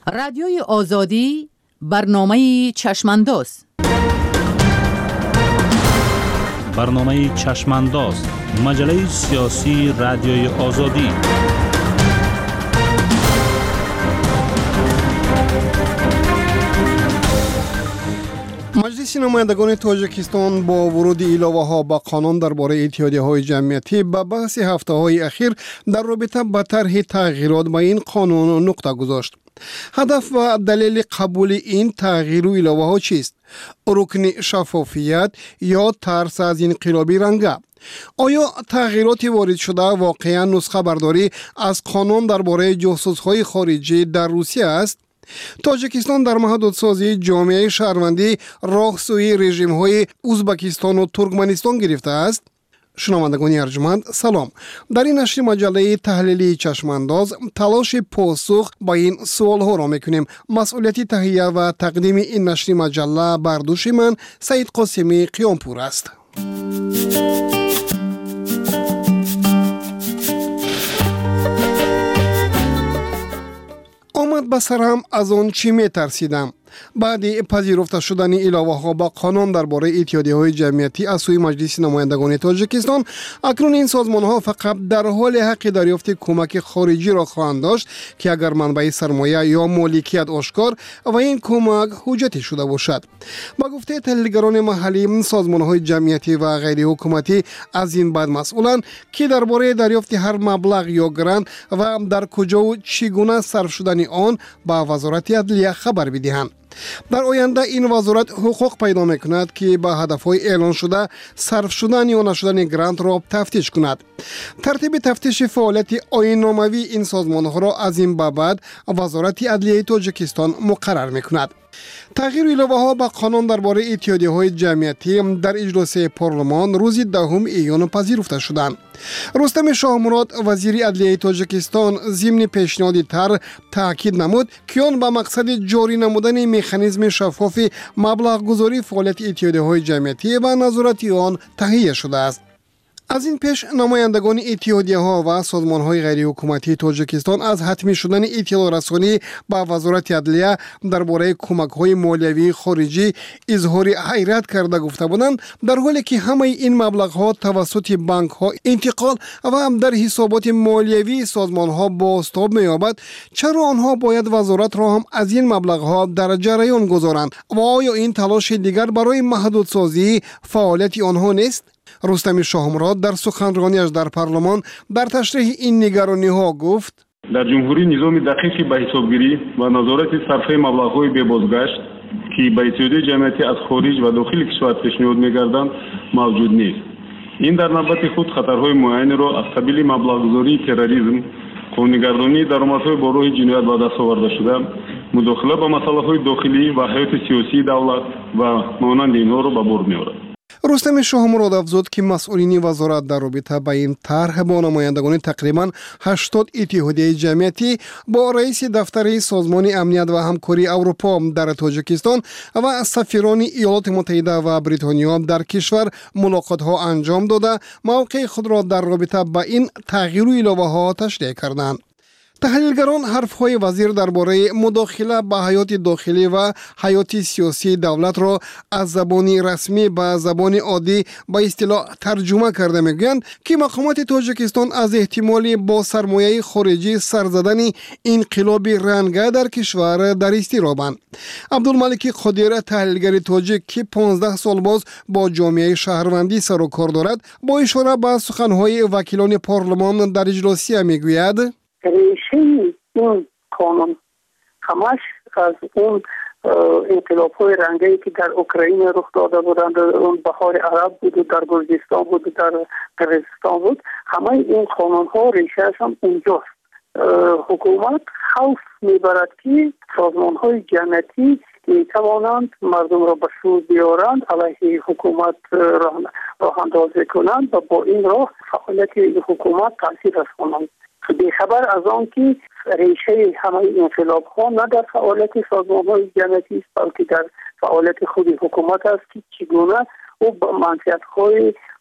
رادیوی آزادی برنامه چشمانداز. برنامه چشمانداز، مجله سیاسی رادیوی آزادی. مجلس نمایندگان تاجیکستان با ورود علاوه‌ها به قانون درباره اتحادیه‌های جمعیتی به بحث هفته‌های اخیر در رابطه با طرح تغییرات به این قانون نقطه گذاشت. هدف و دلیل قبول این تغییر و علاوه‌ها چیست؟ رکن شفافیت یا ترس از انقلابی رنگه؟ آیا تغییرات وارد شده واقعا نسخه برداری از قانون درباره جاسوس‌های خارجی در روسیه است؟ تاجیکستان در محدودسازی جامعه شهروندی راه سوی رژیم‌های ازبکستان و ترکمنستان گرفته است. شنوندگان ارجمند سلام. در این نشر مجله تحلیلی چشمانداز تلاش پاسخ با این سوال‌ها را می‌کنیم. مسئولیت تهیه و تقدیم این نشر مجله بر دوش من سید قاسمی قیامپور است. آمد به سرم از آن چی می ترسیدم. بعد پذیرفته شدن علاوه‌ها با قانون درباره اتحادیه‌های جمعیتی از سوی مجلس نمایندگان تاجیکستان، اکنون این سازمان‌ها فقط در حال حق دریافت کمک خارجی را خواهند داشت که اگر منبع سرمایه یا مالکیت آشکار و این کمک حجتی شده باشد. با گفته تحلیلگران محلی، سازمان‌های جمعیتی و غیر حکومتی از این بعد مسئولند که درباره دریافت هر مبلغ یا گرانت و در کجا و چگونه صرف شدن آن با وزارت عدلیه خبر بدهند. در آینده این وزارت حقوق پیدا میکند که به هدفهای اعلان شده صرف شدن یا نشدن گرانت را تفتیش کند. ترتیب تفتیش فعالیت آیین‌ناموی این سازمان‌ها را از این به بعد وزارت عدلیه تاجیکستان مقرر میکند. تغییر علاوه‌ها به قانون درباره اتحادیه‌های جمعیتی در اجلاس پارلمان روز 10 ایون پذیرفته شدند. رستم شاهمراد وزیر عدلیه تاجیکستان ضمن پیشنهاد طرح تاکید نمود که آن به مقصد جاری نمودن مکانیزم شفاف مبلغ گذاری فعالیت اتحادیه‌های جمعیتی و نظارت آن تهیه شده است. از این پیش نمایندگان اتحادیه‌ها و سازمان‌های غیر حکومتی تاجیکستان از حتمی شدن اطلاع رسانی به وزارت عدلیه درباره کمک‌های مالیوی خارجی اظهار حیرت کرده گفته بودند، در حالی که همه این مبلغ‌ها توسط بانک‌ها انتقال و هم در حسابات مالیوی سازمان‌ها بازتاب می‌یابد، چرا آنها باید وزارت را هم از این مبلغ‌ها در جریان گذارند و آیا این تلاش دیگر برای محدودسازی فعالیت آنها نیست؟ رستم شاهمراد در سخنرانیش در پارلمان در تشریح این نگرانی‌ها گفت: در جمهوری نظام دقیقی به حسابگیری و نظارت صرفه مبلغ‌های ببازگشت که به اتحادیه جمعیتی از خارج و داخل کشور پیشنهاد می‌گردند موجود نیست. این در نوبت خود خطرهای معینی را از قبیل مبلغ‌گذاری تروریسم، خونه‌گردانی درآمدهای با راه جنایت به دست آورده شده، مداخله به مسائل داخلی و حیات سیاسی دولت و مانند اینها را به بار می‌آورد. رستم شاهمراد افزود که مسئولین وزارت در رابطه با این طرح با نمایندگان تقریباً 80 اتحادیه جمعیتی با رئیس دفتر سازمان امنیت و همکاری اروپا در تاجیکستان و سفیران ایالات متحده و بریتانیا در کشور ملاقات‌ها انجام داده موقع خود را در رابطه با این تغییر و علاوه‌ها تشریح کردند. تحلیلگران حرفهای وزیر درباره مداخله به حیات داخلی و حیات سیاسی دولت را از زبان رسمی به زبان عادی به اصطلاح ترجمه کرده میگویند که مقامات تاجیکستان از احتمال با سرمایه خارجی سر زدن انقلاب رنگه در کشور در اضطرابند. عبدالملک قادر تحلیلگر تاجیک که 15 سال باز با جامعه شهروندی سر و کار دارد با اشاره به سخنهای وکیلان پارلمان در اجلاسی میگوید: ریشه این قانون همش از اون انقلاب‌های رنگی که در اوکراین رخ داده بودند، اون بهار عرب بود و در گرجستان بود و در قرقیزستان بود، همه این قانون‌ها ریشه‌اش هم اونجاست. حکومت خوف میبرد که سازمان‌های جمعیتی میتوانند مردم را به سود بیارند، علیه حکومت راه اندازی کنند و با این راه فعالیت حکومت تاثیر رسانند. بیخبر از آن که ریشه همه انقلاب ها نه در فعالیت سازمان های جمعیتی است، بلکه در فعالیت خود حکومت است که چگونه او با منفعت های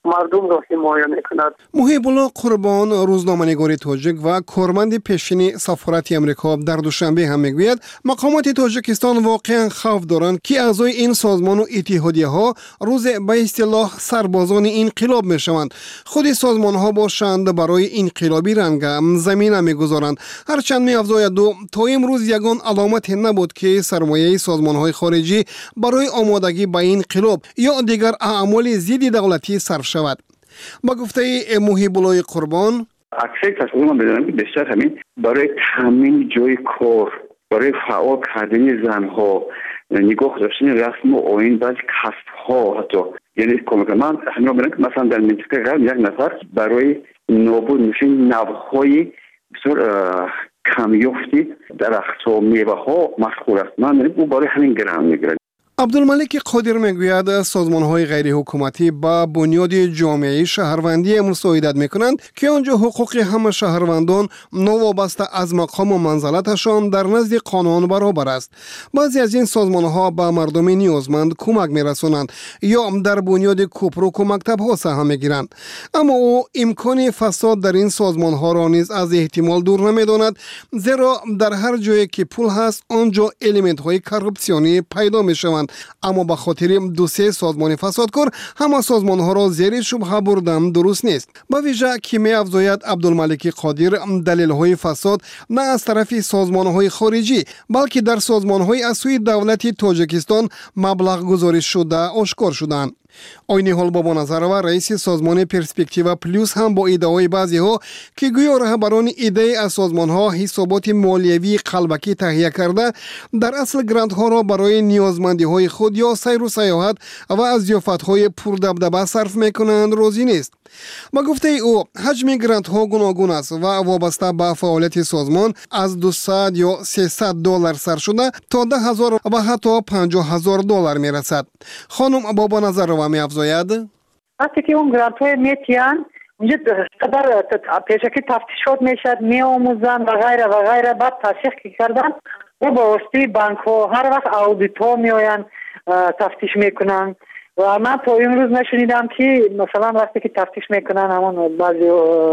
مردم را حمایت میکند. محیب الله قربان، روزنامه‌نگار تاجیک و کارمند پیشین سفارت امریکا در دوشنبه هم میگوید مقامات تاجیکستان واقعا خوف دارند که اعضای این سازمان و اتحادیه ها روز به اصطلاح سربازان انقلاب میشوند. خود سازمان ها باشند برای انقلابی رنگ زمینه میگذارند. هرچند میافزاید تا امروز یگان علامت نبود که سرمایه سازمان های خارجی برای آمادگی به انقلاب یا دیگر اعمال ضد دولتی صرف شود. با گفته محیب الله قربان، اکثر تصمیم من بدانم که بیشتر همین برای تامین جای کار، برای فعال کردن زنها، نگاه داشتن رسم و آیین بعض کسب‌ها، حتی یعنی کمک من همین بدانم که مثلا در منطقه غرب یک نفر برای نابود میشن نوهای بسیار کمیافتی درخت و میوه ها مشغول است. من او برای همین گرم میگیرد. عبدالملک قادر میگوید سازمان های غیر حکومتی با بنیاد جامعه شهروندی مساعدت میکنند که آنجا حقوق همه شهروندان نوابسته از مقام و منزلتشان در نزد قانون برابر است. بعضی از این سازمان ها به مردم نیازمند کمک میرسانند یا در بنیاد کوپروک و مکتب ها سهم میگیرند. اما او امکان فساد در این سازمان ها را نیز از احتمال دور نمیداند، زیرا در هر جایی که پول هست آنجا الیمنت های کارپسیونی پیدا میشوند. اما به خاطر دو سه سازمان فسادکار همه سازمان ها را زیر شبهه بردن درست نیست. با ویژه که می افزاید عبدالملک قادر دلیل های فساد نه از طرف سازمان های خارجی بلکه در سازمان های از سوی دولت تاجیکستان مبلغ گزارش شده آشکار شدند. عین حال بابا نظرова رئیس سازمان پرسپکتیو پلوس هم با ایده‌های بعضی ها که گویا رهبران ایده از سازمان ها حسابات مالیوی قلبکی تهیه کرده در اصل گرانت ها را برای نیازمندی های خود یا سیر و سیاحت و از ضیافت های پردبدبه صرف میکنند راضی نیست. با گفته او حجم گرانت ها گوناگون است و وابسته به فعالیت سازمان از 200 یا 300 دلار سر شده تا 10,000 و حتی 50,000 دلار می رسد. خانم بابا نظرова می افزاید وقتی که اون گرانت های میتیان اونجا قدر پیشکی تفتیشات میشد می آموزن و غیره و غیره، بعد تحقیق کردن و با واسطه بانک ها هر وقت آودیت ها می آین تفتیش میکنن و من تا امروز نشنیدم که مثلا وقتی که تفتیش میکنن همون بعضی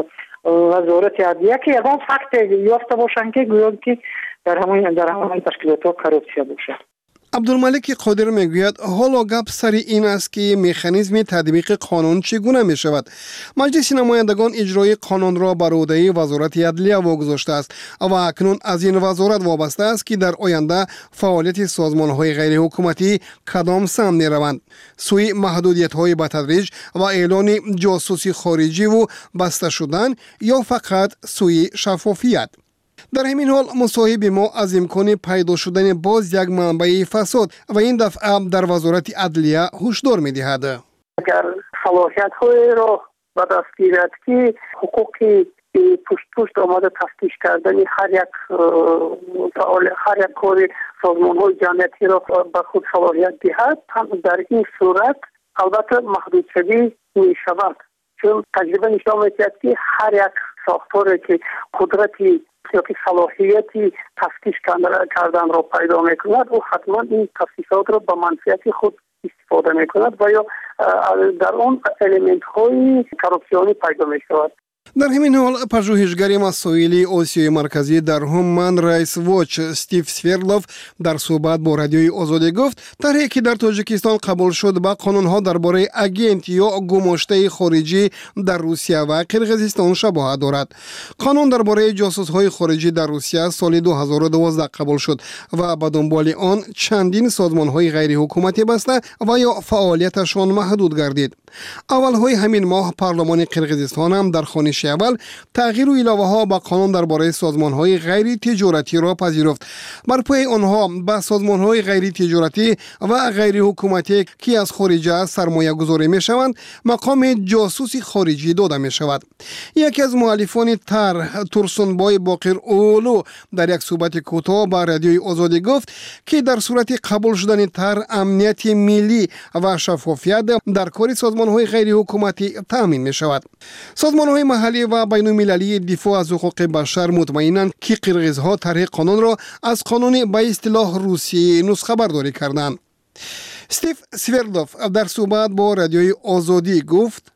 وزارت عدلیه که یکان فکت یافته باشن که گویا که در همون تشکیلات ها کروپسیا باشه. عبدالملک قادر میگوید حالا گپ سر این است که مکانیزم تطبیق قانون چگونه می شود. مجلس نمایندگان اجرای قانون را بر عهده وزارت عدلیه واگذاشته است و اکنون از این وزارت وابسته است که در آینده فعالیت سازمان های غیر حکومتی کدام سمت می روند، سوی محدودیت های به تدریج و اعلان جاسوسی خارجی و بسته شدن یا فقط سوی شفافیت. در همین حال مصاحب ما از امکان پیدا شدن باز یک منبع فساد و این دفعه در وزارت عدلیه هشدار می‌دهد. اگر صلاحیت های را به دست گیرد که حقوقی پشت آمده تفتیش کردن هر یک کار سازمان های جمعیتی را به خود صلاحیت دهد، هم در این صورت البته محدود شدی می شود، چون تجربه نشان می‌دهد که هر یک ساختاری که قدرتی یا که صلاحیتی تفتیش کردن را پیدا میکند او حتما این تفتیشات را به منفعت خود استفاده میکند و یا در اون الیمنت های کروپسیونی پیدا میشود. در همین حال پژوهشگر مسائل آسیای مرکزی در هومن رایتس واچ استیو سویردلوف در صحبت با رادیوی آزادی گفت طرحی که در تاجیکستان قبول شد با قانون‌ها درباره اگنت یا گماشته خارجی در روسیه و قرقیزستان شباهت دارد. قانون درباره جاسوس‌های خارجی در روسیه سال 2012 قبول شد و به دنبال آن چندین سازمان‌های غیر حکومتی بسته و یا فعالیتشان محدود گردید. اولهای همین ماه پارلمان قرقیزستان هم در خوانش اول تغییر و علاوه ها به قانون درباره سازمان های غیر تجارتی را پذیرفت. بر پای آنها به سازمان های غیر تجارتی و غیر حکومتی که از خارج سرمایه گذاری می شوند مقام جاسوسی خارجی داده می شود. یکی از مؤلفان طرح ترسونبای باقر اولو در یک صحبت کوتاه با رادیوی آزادی گفت که در صورت قبول شدن طرح امنیت ملی و شفافیت در کار سازمان های غیر حکومتی تامین می شود. سازمان های محلی و بین المللی دفاع از حقوق بشر مطمئنند که قرقیزها طرح قانون را از قانون به اصطلاح روسی نسخه برداری کردند. استیو سویردلوف در صحبت با رادیوی آزادی گفت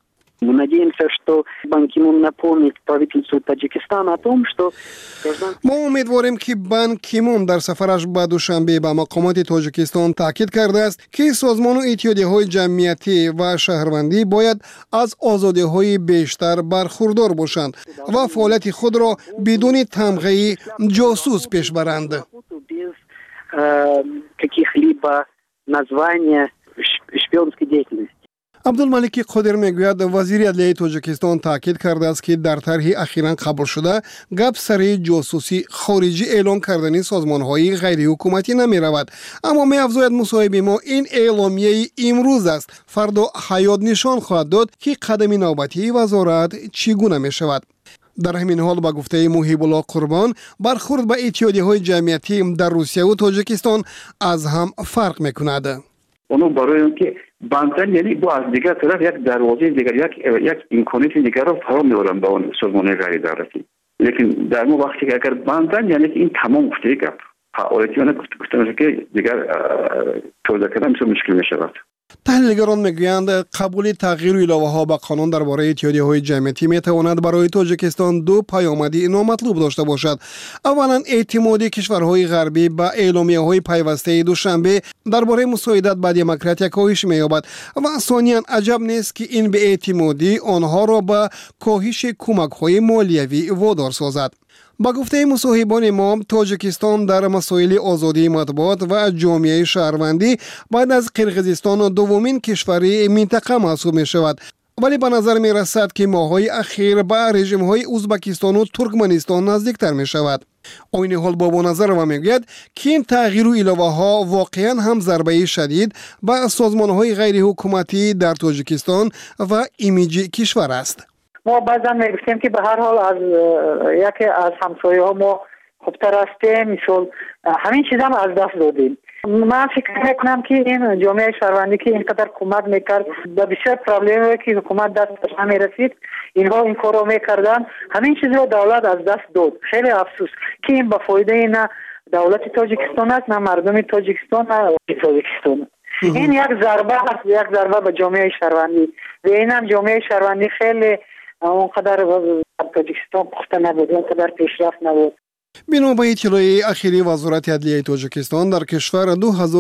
Мы надеемся, что Бан Ки Мун напомнит правительству Таджикистана о том, что ما امیدواریم که بان کی مون در سفرش به دوشنبه به مقامات تاجیکستان تاکید کرده است که سازمان و اتحادیه‌های جمعیتی و شهروندی باید از آزادی‌های بیشتر برخوردار باشند و فعالیت خود را بدون تمغه جاسوس پیش برند. каких-либо названия шпионской деятельности. عبدالملک قادر میگوید وزیر عدلیه تاجیکستان تاکید کرده است که در طرح اخیراً قبول شده گپ سر جاسوسی خارجی اعلام کردن سازمان‌های غیر حکومتی نمی رود، اما می افزاید مصاحبه ما این اعلامیه امروز است، فردا حیات نشان خواهد داد که قدم نوبتی وزارت چگونه می شود. در همین حال با گفته محیب الله قربان برخورد به اتحادیه‌های جمعیتی در روسیه و تاجیکستان از هم فرق می‌کند. اونو برای اینکه بانتن یعنی با از دیگر طرف یک دروازه دیگر یک امکانات دیگر رو فراهم می‌آورن به اون سازمان غیر دولتی. لیکن در اون وقتی که اگر بانتن یعنی این تمام گفته گپ فعالیتی اون گفته میشه که دیگر توضیح کردن مشکل می‌شود. تحلیلگران میگویند قبول تغییر الهه‌ها به قانون درباره اتحادیه‌های جمعیتی میتواند برای تاجیکستان دو پیامدی نامطلوب داشته باشد. اولا اعتماد کشورهای غربی به اعلامیه‌های پیوسته دوشنبه درباره مساعدت به دموکراسی کاهش می‌یابد و ثانیاً عجب نیست که این بی‌اعتمادی آنها را به کاهش کمک‌های مالیوی وادار سازد. با گفته مصاحبان ما تاجیکستان در مسائل آزادی مطبوعات و جامعه شهروندی بعد از قرقیزستان دومین کشوری منطقه محسوب می شود، ولی به نظر می رسد که ماهای اخیر به رژیم های ازبکستان و ترکمنستان نزدیکتر می شود. این حال با نظر و می گوید که این تغییر و علاوه ها واقعا هم ضربه شدید به سازمان های غیر حکومتی در تاجیکستان و ایمیج کشور است. ما بعضا میگفتیم که به هر حال از یکی از همسایه ها ما خوبتر هستیم، مثل همین چیز هم از دست دادیم. من فکر میکنم که این جامعه شهروندی که اینقدر کمک میکرد به بسیار پرابلمی که حکومت دستش نمیرسید، اینها این کار رو میکردن، همین چیز رو دولت از دست داد. خیلی افسوس که این به فایده نه دولت تاجیکستان است، نه مردم تاجیکستان، نه تاجیکستان. این یک ضربه است، یک ضربه به جامعه شهروندی. و این هم جامعه شهروندی خیلی اونقدر تاجیکستان پخته نبود، اونقدر پیشرفت نبود. بنا به اطلاع اخیری وزارت عدلیه تاجیکستان در کشور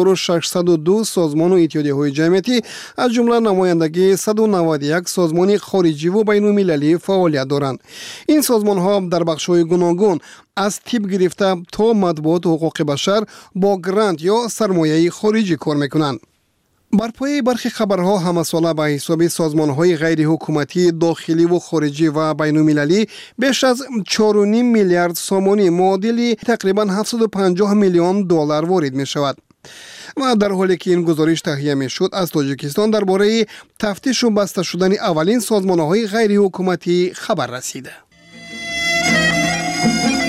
2602 سازمان و اتحادیه‌های جمعیتی از جمله نمایندگی 191 سازمان خارجی و بین المللی فعالیت دارند. این سازمان ها در بخش‌های گوناگون از تیپ گرفته تا مطبوعات حقوق بشر با گرانت یا سرمایه خارجی کار میکنند. بر پای برخی خبرها همساله به حساب سازمان‌های غیر حکومتی داخلی و خارجی و بین‌المللی بیش از 4.5 میلیارد سومانی معادل تقریباً 750 میلیون دلار وارد می‌شود. و در حالی که این گزارش تهیه می‌شد از تاجیکستان درباره تفتیش و بسته شدن اولین سازمان‌های غیر حکومتی خبر رسیده.